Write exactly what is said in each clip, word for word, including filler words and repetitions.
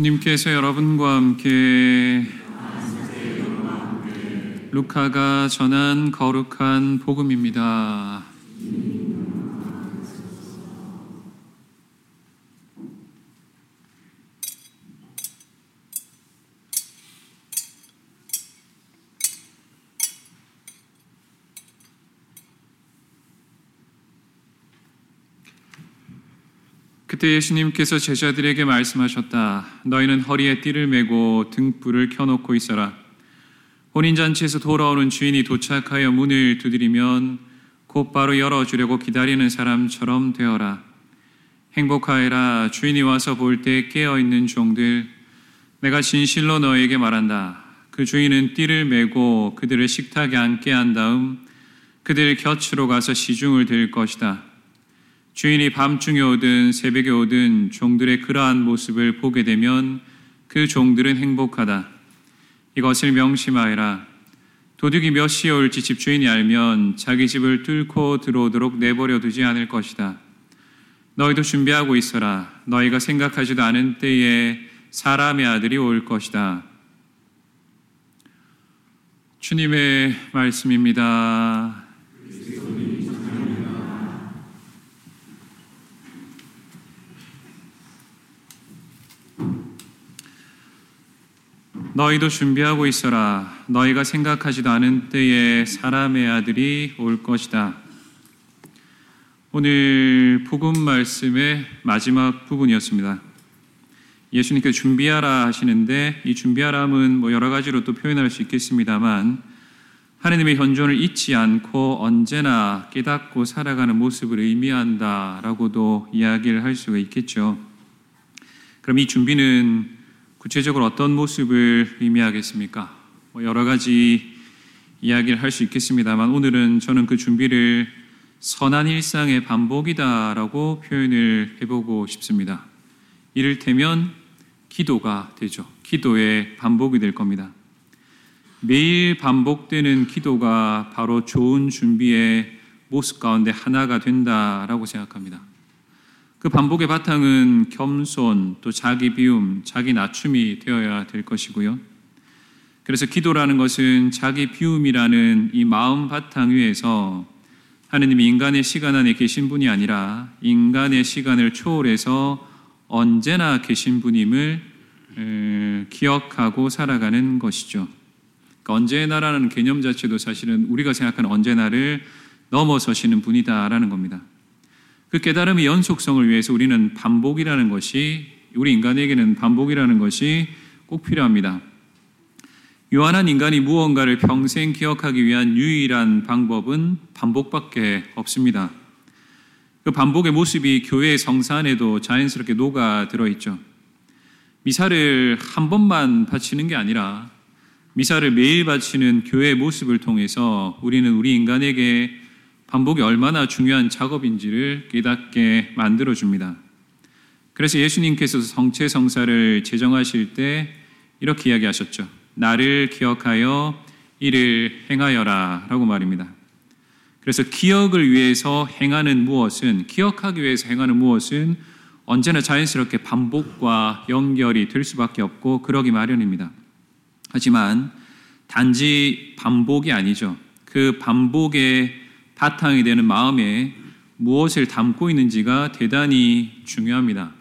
주님께서 여러분과 함께 루카가 전한 거룩한 복음입니다. 그때 예수님께서 제자들에게 말씀하셨다. 너희는 허리에 띠를 메고 등불을 켜놓고 있어라. 혼인잔치에서 돌아오는 주인이 도착하여 문을 두드리면 곧바로 열어주려고 기다리는 사람처럼 되어라. 행복하여라. 주인이 와서 볼 때 깨어있는 종들. 내가 진실로 너희에게 말한다. 그 주인은 띠를 메고 그들을 식탁에 앉게 한 다음 그들 곁으로 가서 시중을 들 것이다. 주인이 밤중에 오든 새벽에 오든 종들의 그러한 모습을 보게 되면 그 종들은 행복하다. 이것을 명심하여라. 도둑이 몇 시에 올지 집주인이 알면 자기 집을 뚫고 들어오도록 내버려 두지 않을 것이다. 너희도 준비하고 있어라. 너희가 생각하지도 않은 때에 사람의 아들이 올 것이다. 주님의 말씀입니다. 너희도 준비하고 있어라. 너희가 생각하지도 않은 때에 사람의 아들이 올 것이다. 오늘 복음 말씀의 마지막 부분이었습니다. 예수님께서 준비하라 하시는데 이 준비하라는 뭐 여러 가지로 또 표현할 수 있겠습니다만 하나님의 현존을 잊지 않고 언제나 깨닫고 살아가는 모습을 의미한다라고도 이야기를 할 수가 있겠죠. 그럼 이 준비는 구체적으로 어떤 모습을 의미하겠습니까? 뭐 여러 가지 이야기를 할 수 있겠습니다만 오늘은 저는 그 준비를 선한 일상의 반복이다라고 표현을 해보고 싶습니다. 이를테면 기도가 되죠. 기도의 반복이 될 겁니다. 매일 반복되는 기도가 바로 좋은 준비의 모습 가운데 하나가 된다라고 생각합니다. 그 반복의 바탕은 겸손, 또 자기 비움, 자기 낮춤이 되어야 될 것이고요. 그래서 기도라는 것은 자기 비움이라는 이 마음 바탕 위에서 하느님이 인간의 시간 안에 계신 분이 아니라 인간의 시간을 초월해서 언제나 계신 분임을 기억하고 살아가는 것이죠. 그러니까 언제나라는 개념 자체도 사실은 우리가 생각하는 언제나를 넘어서시는 분이다라는 겁니다. 그 깨달음의 연속성을 위해서 우리는 반복이라는 것이, 우리 인간에게는 반복이라는 것이 꼭 필요합니다. 유한한 인간이 무언가를 평생 기억하기 위한 유일한 방법은 반복밖에 없습니다. 그 반복의 모습이 교회의 성사 안에도 자연스럽게 녹아 들어있죠. 미사를 한 번만 바치는 게 아니라 미사를 매일 바치는 교회의 모습을 통해서 우리는 우리 인간에게 반복이 얼마나 중요한 작업인지를 깨닫게 만들어줍니다. 그래서 예수님께서 성체성사를 제정하실 때 이렇게 이야기하셨죠. 나를 기억하여 이를 행하여라 라고 말입니다. 그래서 기억을 위해서 행하는 무엇은, 기억하기 위해서 행하는 무엇은 언제나 자연스럽게 반복과 연결이 될 수밖에 없고 그러기 마련입니다. 하지만 단지 반복이 아니죠. 그 반복의 바탕이 되는 마음에 무엇을 담고 있는지가 대단히 중요합니다.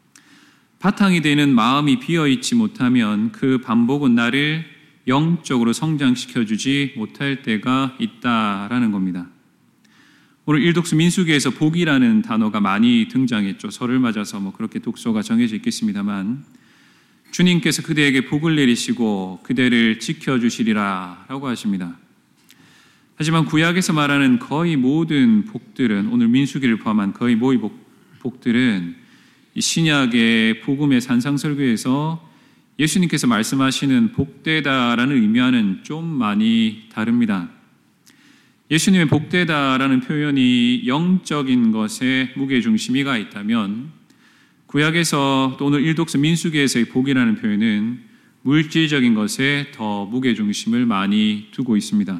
바탕이 되는 마음이 비어있지 못하면 그 반복은 나를 영적으로 성장시켜주지 못할 때가 있다라는 겁니다. 오늘 일독수 민수기에서 복이라는 단어가 많이 등장했죠. 설을 맞아서 뭐 그렇게 독서가 정해져 있겠습니다만 주님께서 그대에게 복을 내리시고 그대를 지켜주시리라 라고 하십니다. 하지만 구약에서 말하는 거의 모든 복들은, 오늘 민수기를 포함한 거의 모든 복들은 이 신약의 복음의 산상설교에서 예수님께서 말씀하시는 복되다라는 의미와는 좀 많이 다릅니다. 예수님의 복되다라는 표현이 영적인 것에 무게중심이가 있다면 구약에서 또 오늘 일독서 민수기에서의 복이라는 표현은 물질적인 것에 더 무게중심을 많이 두고 있습니다.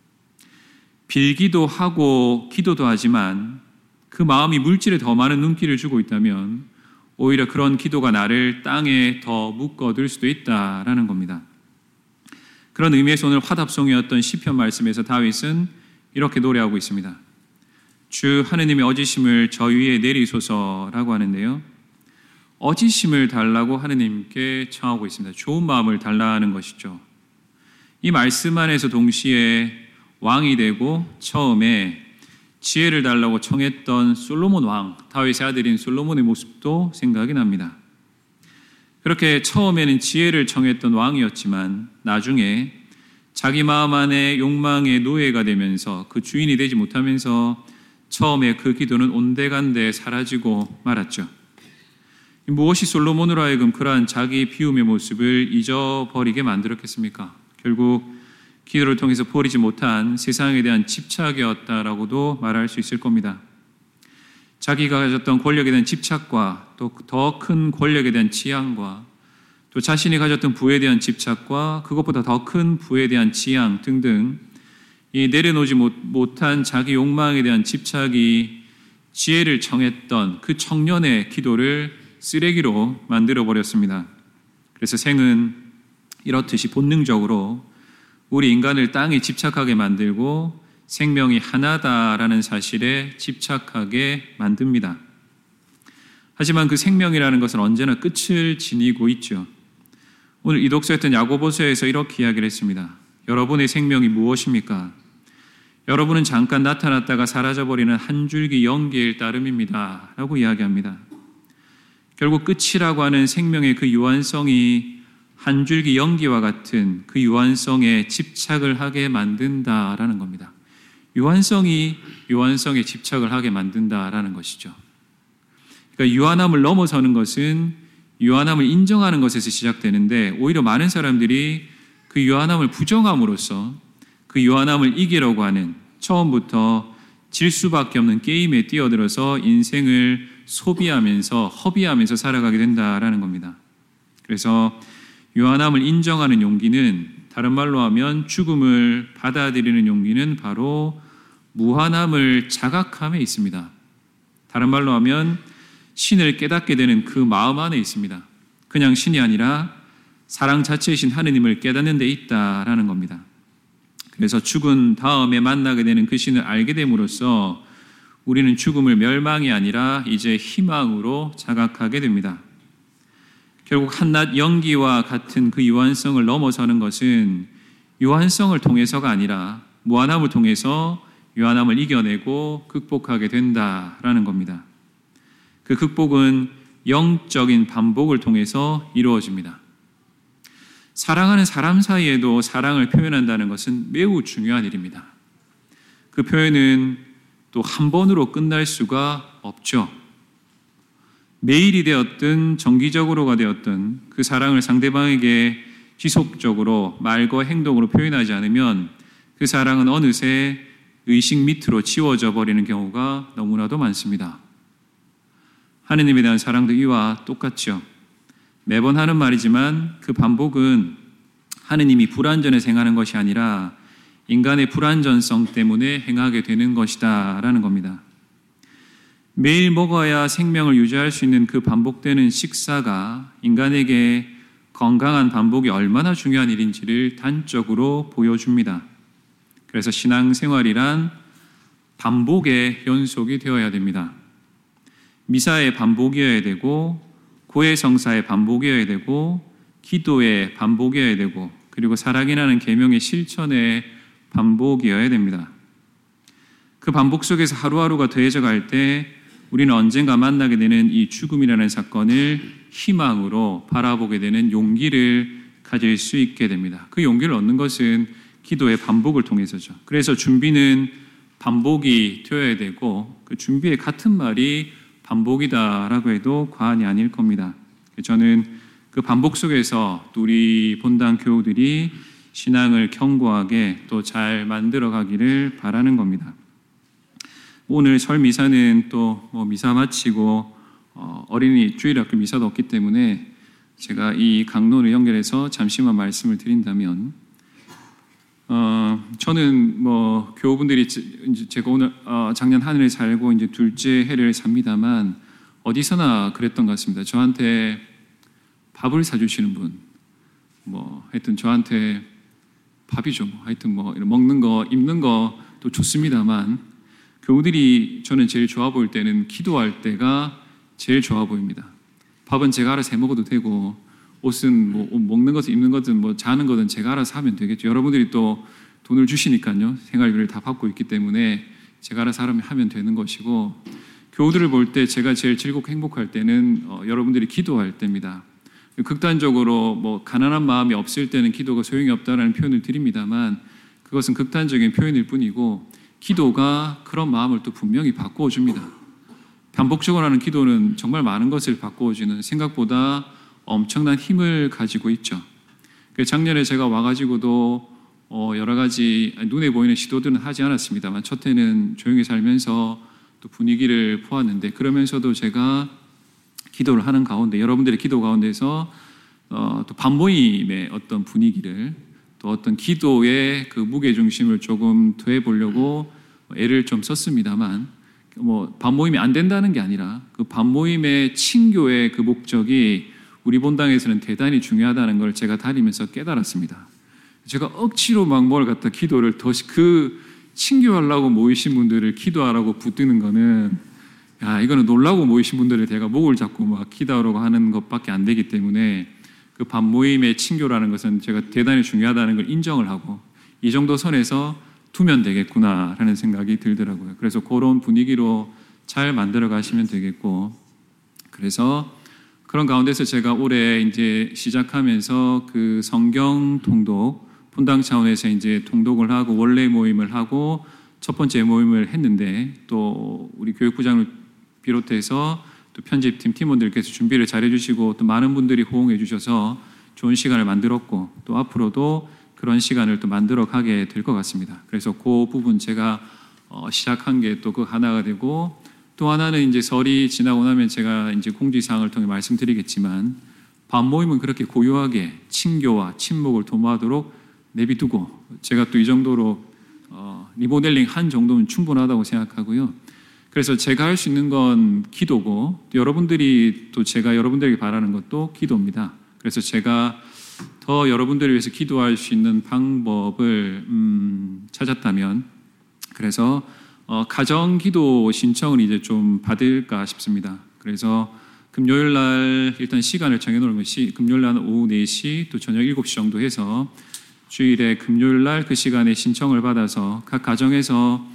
빌기도 하고 기도도 하지만 그 마음이 물질에 더 많은 눈길을 주고 있다면 오히려 그런 기도가 나를 땅에 더 묶어둘 수도 있다라는 겁니다. 그런 의미에서 오늘 화답송이었던 시편 말씀에서 다윗은 이렇게 노래하고 있습니다. 주 하느님의 어지심을 저 위에 내리소서라고 하는데요. 어지심을 달라고 하느님께 청하고 있습니다. 좋은 마음을 달라는 것이죠. 이 말씀 안에서 동시에 왕이 되고 처음에 지혜를 달라고 청했던 솔로몬 왕, 다윗의 아들인 솔로몬의 모습도 생각이 납니다. 그렇게 처음에는 지혜를 청했던 왕이었지만 나중에 자기 마음 안에 욕망의 노예가 되면서 그 주인이 되지 못하면서 처음에 그 기도는 온데간데 사라지고 말았죠. 무엇이 솔로몬으로 하여금 그러한 자기 비움의 모습을 잊어버리게 만들었겠습니까? 결국 기도를 통해서 버리지 못한 세상에 대한 집착이었다라고도 말할 수 있을 겁니다. 자기가 가졌던 권력에 대한 집착과 또 더 큰 권력에 대한 지향과 또 자신이 가졌던 부에 대한 집착과 그것보다 더 큰 부에 대한 지향 등등 이 내려놓지 못한 자기 욕망에 대한 집착이 지혜를 청했던 그 청년의 기도를 쓰레기로 만들어버렸습니다. 그래서 생은 이렇듯이 본능적으로 우리 인간을 땅에 집착하게 만들고 생명이 하나다라는 사실에 집착하게 만듭니다. 하지만 그 생명이라는 것은 언제나 끝을 지니고 있죠. 오늘 이 독서했던 야고보서에서 이렇게 이야기를 했습니다. 여러분의 생명이 무엇입니까? 여러분은 잠깐 나타났다가 사라져버리는 한 줄기 연기일 따름입니다. 라고 이야기합니다. 결국 끝이라고 하는 생명의 그 유한성이 한 줄기 연기와 같은 그 유한성에 집착을 하게 만든다라는 겁니다. 유한성이 유한성에 집착을 하게 만든다라는 것이죠. 그러니까 유한함을 넘어서는 것은 유한함을 인정하는 것에서 시작되는데 오히려 많은 사람들이 그 유한함을 부정함으로써 그 유한함을 이기려고 하는 처음부터 질 수밖에 없는 게임에 뛰어들어서 인생을 소비하면서 허비하면서 살아가게 된다라는 겁니다. 그래서 유한함을 인정하는 용기는 다른 말로 하면 죽음을 받아들이는 용기는 바로 무한함을 자각함에 있습니다. 다른 말로 하면 신을 깨닫게 되는 그 마음 안에 있습니다. 그냥 신이 아니라 사랑 자체이신 하느님을 깨닫는 데 있다라는 겁니다. 그래서 죽은 다음에 만나게 되는 그 신을 알게 됨으로써 우리는 죽음을 멸망이 아니라 이제 희망으로 자각하게 됩니다. 결국 한낱 연기와 같은 그 유한성을 넘어서는 것은 유한성을 통해서가 아니라 무한함을 통해서 유한함을 이겨내고 극복하게 된다라는 겁니다. 그 극복은 영적인 반복을 통해서 이루어집니다. 사랑하는 사람 사이에도 사랑을 표현한다는 것은 매우 중요한 일입니다. 그 표현은 또 한 번으로 끝날 수가 없죠. 매일이 되었든 정기적으로가 되었든 그 사랑을 상대방에게 지속적으로 말과 행동으로 표현하지 않으면 그 사랑은 어느새 의식 밑으로 지워져 버리는 경우가 너무나도 많습니다. 하느님에 대한 사랑도 이와 똑같죠. 매번 하는 말이지만 그 반복은 하느님이 불완전해서 행하는 것이 아니라 인간의 불완전성 때문에 행하게 되는 것이다 라는 겁니다. 매일 먹어야 생명을 유지할 수 있는 그 반복되는 식사가 인간에게 건강한 반복이 얼마나 중요한 일인지를 단적으로 보여줍니다. 그래서 신앙생활이란 반복의 연속이 되어야 됩니다. 미사의 반복이어야 되고 고해성사의 반복이어야 되고 기도의 반복이어야 되고 그리고 사랑이라는 계명의 실천의 반복이어야 됩니다. 그 반복 속에서 하루하루가 더해져 갈 때 우리는 언젠가 만나게 되는 이 죽음이라는 사건을 희망으로 바라보게 되는 용기를 가질 수 있게 됩니다. 그 용기를 얻는 것은 기도의 반복을 통해서죠. 그래서 준비는 반복이 되어야 되고 그 준비의 같은 말이 반복이다라고 해도 과언이 아닐 겁니다. 저는 그 반복 속에서 우리 본당 교우들이 신앙을 견고하게 또 잘 만들어 가기를 바라는 겁니다. 오늘 설 미사는 또 뭐 미사 마치고 어 어린이 주일학교 미사도 없기 때문에 제가 이 강론을 연결해서 잠시만 말씀을 드린다면, 어 저는 뭐 교우분들이 이제 제가 오늘 어 작년 한 해를 살고 이제 둘째 해를 삽니다만 어디서나 그랬던 것 같습니다. 저한테 밥을 사주시는 분, 뭐 하여튼 저한테 밥이죠. 뭐 하여튼 뭐 먹는 거, 입는 거도 좋습니다만 교우들이 저는 제일 좋아 보일 때는 기도할 때가 제일 좋아 보입니다. 밥은 제가 알아서 해 먹어도 되고 옷은 뭐 먹는 것은 입는 것은 뭐 자는 것은 제가 알아서 하면 되겠죠. 여러분들이 또 돈을 주시니까요. 생활비를 다 받고 있기 때문에 제가 알아서 하면 되는 것이고, 교우들을 볼 때 제가 제일 즐겁고 행복할 때는 어, 여러분들이 기도할 때입니다. 극단적으로 뭐 가난한 마음이 없을 때는 기도가 소용이 없다라는 표현을 드립니다만 그것은 극단적인 표현일 뿐이고 기도가 그런 마음을 또 분명히 바꾸어 줍니다. 반복적으로 하는 기도는 정말 많은 것을 바꾸어 주는 생각보다 엄청난 힘을 가지고 있죠. 작년에 제가 와가지고도 어 여러 가지 눈에 보이는 시도들은 하지 않았습니다만 첫 해는 조용히 살면서 또 분위기를 보았는데, 그러면서도 제가 기도를 하는 가운데 여러분들의 기도 가운데서 어, 또 반모임의 어떤 분위기를 또 어떤 기도의 그 무게중심을 조금 더해보려고 애를 좀 썼습니다만 뭐 반모임이 안 된다는 게 아니라 그 반모임의 친교의 그 목적이 우리 본당에서는 대단히 중요하다는 걸 제가 다니면서 깨달았습니다. 제가 억지로 막 뭘 갖다 기도를 더 그 친교하려고 모이신 분들을 기도하라고 붙드는 거는 야, 이거는 놀라고 모이신 분들을 제가 목을 잡고 막 기도하라고 하는 것밖에 안 되기 때문에 그 반모임의 친교라는 것은 제가 대단히 중요하다는 걸 인정을 하고 이 정도 선에서 두면 되겠구나라는 생각이 들더라고요. 그래서 그런 분위기로 잘 만들어 가시면 되겠고, 그래서 그런 가운데서 제가 올해 이제 시작하면서 그 성경 통독, 본당 차원에서 이제 통독을 하고 원래 모임을 하고 첫 번째 모임을 했는데 또 우리 교육부장을 비롯해서 또 편집팀 팀원들께서 준비를 잘 해주시고 또 많은 분들이 호응해 주셔서 좋은 시간을 만들었고 또 앞으로도 그런 시간을 또 만들어 가게 될 것 같습니다. 그래서 그 부분 제가 어 시작한 게 또 그 하나가 되고, 또 하나는 이제 설이 지나고 나면 제가 이제 공지사항을 통해 말씀드리겠지만 반모임은 그렇게 고요하게 친교와 친목을 도모하도록 내비두고 제가 또 이 정도로 어 리모델링 한 정도면 충분하다고 생각하고요. 그래서 제가 할 수 있는 건 기도고 또 여러분들이 또 제가 여러분들에게 바라는 것도 기도입니다. 그래서 제가 더 여러분들을 위해서 기도할 수 있는 방법을 음, 찾았다면 그래서 어, 가정 기도 신청을 이제 좀 받을까 싶습니다. 그래서 금요일 날 일단 시간을 정해놓은 것이 금요일 날 오후 네 시 또 저녁 일곱 시 정도 해서 주일에 금요일 날 그 시간에 신청을 받아서 각 가정에서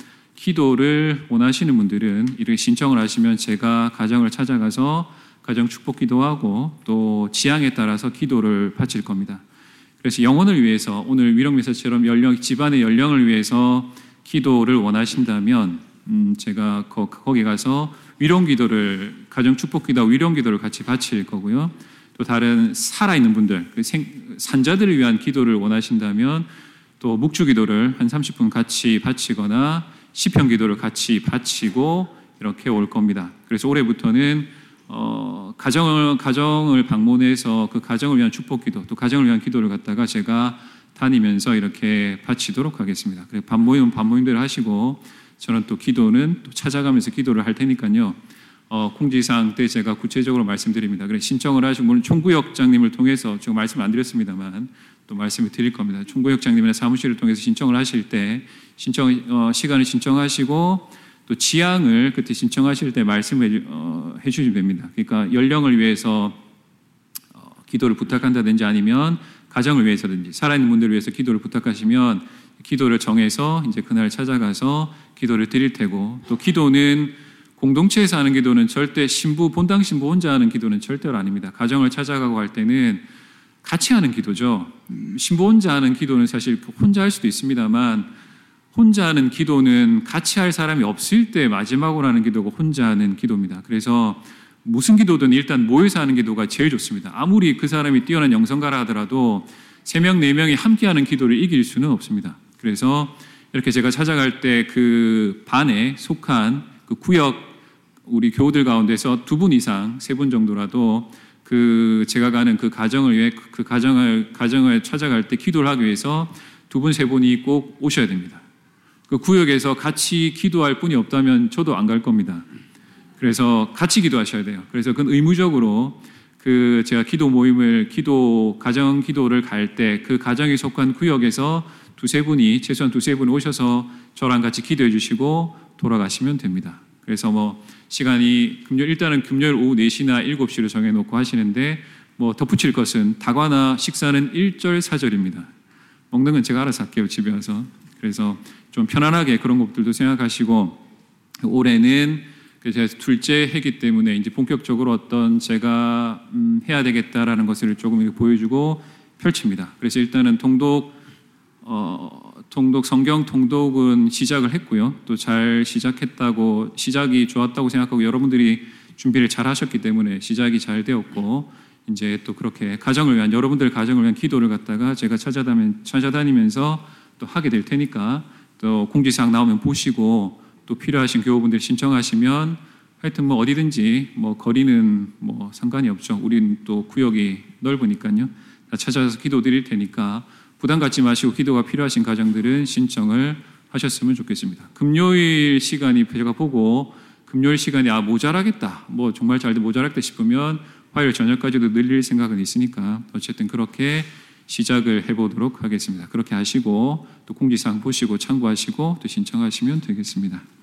기도를 원하시는 분들은 이렇게 신청을 하시면 제가 가정을 찾아가서 가정 축복 기도하고 또 지향에 따라서 기도를 바칠 겁니다. 그래서 영혼을 위해서 오늘 위령메시지처럼 연령, 집안의 연령을 위해서 기도를 원하신다면 음, 제가 거, 거기 가서 위령 기도를 가정 축복 기도와 위령 기도를 같이 바칠 거고요. 또 다른 살아있는 분들, 그 생, 산자들을 위한 기도를 원하신다면 또 묵주 기도를 한 삼십 분 같이 바치거나 시편 기도를 같이 바치고 이렇게 올 겁니다. 그래서 올해부터는 어, 가정을, 가정을 방문해서 그 가정을 위한 축복 기도, 또 가정을 위한 기도를 갖다가 제가 다니면서 이렇게 바치도록 하겠습니다. 그래서 반모임은 반모임대로 하시고 저는 또 기도는 또 찾아가면서 기도를 할 테니까요. 어, 공지사항 때 제가 구체적으로 말씀드립니다. 그래서 신청을 하시고 물론 총구역장님을 통해서 제가 말씀 안 드렸습니다만 또 말씀을 드릴 겁니다. 총구역장님이나 사무실을 통해서 신청을 하실 때 신청 어, 시간을 신청하시고 또 지향을 그때 신청하실 때 말씀을 어, 해주시면 됩니다. 그러니까 연령을 위해서 어, 기도를 부탁한다든지 아니면 가정을 위해서든지 살아있는 분들을 위해서 기도를 부탁하시면 기도를 정해서 이제 그날 찾아가서 기도를 드릴 테고, 또 기도는 공동체에서 하는 기도는 절대 신부 본당 신부 혼자 하는 기도는 절대로 아닙니다. 가정을 찾아가고 할 때는 같이 하는 기도죠. 신부 혼자 하는 기도는 사실 혼자 할 수도 있습니다만 혼자 하는 기도는 같이 할 사람이 없을 때 마지막으로 하는 기도가 혼자 하는 기도입니다. 그래서 무슨 기도든 일단 모여서 하는 기도가 제일 좋습니다. 아무리 그 사람이 뛰어난 영성가라 하더라도 세 명, 네 명이 함께 하는 기도를 이길 수는 없습니다. 그래서 이렇게 제가 찾아갈 때 그 반에 속한 그 구역 우리 교우들 가운데서 두 분 이상, 세 분 정도라도 그 제가 가는 그 가정을 위해 그 가정을 가정을 찾아갈 때 기도를 하기 위해서 두 분, 세 분이 꼭 오셔야 됩니다. 그 구역에서 같이 기도할 분이 없다면 저도 안 갈 겁니다. 그래서 같이 기도하셔야 돼요. 그래서 그건 의무적으로 그 제가 기도 모임을 기도 가정 기도를 갈 때 그 가정에 속한 구역에서 두세 분이 최소한 두세 분 오셔서 저랑 같이 기도해 주시고 돌아가시면 됩니다. 그래서 뭐 시간이 금요일 일단은 금요일 오후 네 시나 일곱 시로 정해 놓고 하시는데 뭐 덧붙일 것은 다과나 식사는 일 절 사 절입니다. 먹는 건 제가 알아서 할게요, 집에 와서. 그래서 좀 편안하게 그런 것들도 생각하시고 올해는 제가 둘째 해기 때문에 이제 본격적으로 어떤 제가 음 해야 되겠다라는 것을 조금 보여주고 펼칩니다. 그래서 일단은 통독 어, 통독 성경 통독은 시작을 했고요. 또 잘 시작했다고 시작이 좋았다고 생각하고 여러분들이 준비를 잘 하셨기 때문에 시작이 잘 되었고 이제 또 그렇게 가정을 위한 여러분들 가정을 위한 기도를 갖다가 제가 찾아다니, 찾아다니면서 또 하게 될 테니까 또 공지사항 나오면 보시고 또 필요하신 교우분들 신청하시면 하여튼 뭐 어디든지 뭐 거리는 뭐 상관이 없죠. 우리는 또 구역이 넓으니까요. 다 찾아서 기도 드릴 테니까 부담 갖지 마시고 기도가 필요하신 가정들은 신청을 하셨으면 좋겠습니다. 금요일 시간이 제가 보고 금요일 시간이 아 모자라겠다. 뭐 정말 잘 모자라겠다 싶으면 화요일 저녁까지도 늘릴 생각은 있으니까 어쨌든 그렇게 시작을 해보도록 하겠습니다. 그렇게 하시고 또 공지사항 보시고 참고하시고 또 신청하시면 되겠습니다.